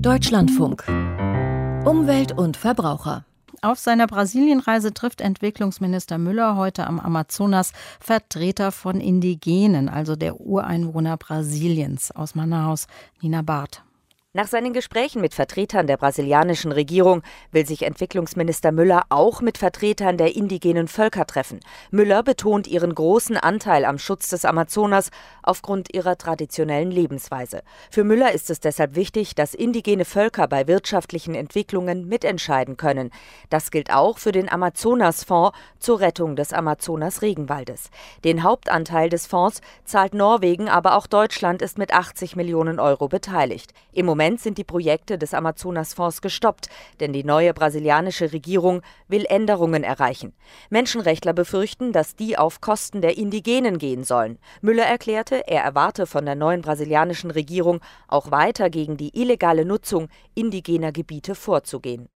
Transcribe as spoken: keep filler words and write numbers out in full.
Deutschlandfunk. Umwelt und Verbraucher. Auf seiner Brasilienreise trifft Entwicklungsminister Müller heute am Amazonas Vertreter von Indigenen, also der Ureinwohner Brasiliens. Aus Manaus, Nina Barth. Nach seinen Gesprächen mit Vertretern der brasilianischen Regierung will sich Entwicklungsminister Müller auch mit Vertretern der indigenen Völker treffen. Müller betont ihren großen Anteil am Schutz des Amazonas aufgrund ihrer traditionellen Lebensweise. Für Müller ist es deshalb wichtig, dass indigene Völker bei wirtschaftlichen Entwicklungen mitentscheiden können. Das gilt auch für den Amazonasfonds zur Rettung des Amazonas-Regenwaldes. Den Hauptanteil des Fonds zahlt Norwegen, aber auch Deutschland ist mit achtzig Millionen Euro beteiligt. Im Moment sind die Projekte des Amazonasfonds gestoppt, denn die neue brasilianische Regierung will Änderungen erreichen. Menschenrechtler befürchten, dass die auf Kosten der Indigenen gehen sollen. Müller erklärte, er erwarte von der neuen brasilianischen Regierung auch weiter gegen die illegale Nutzung indigener Gebiete vorzugehen.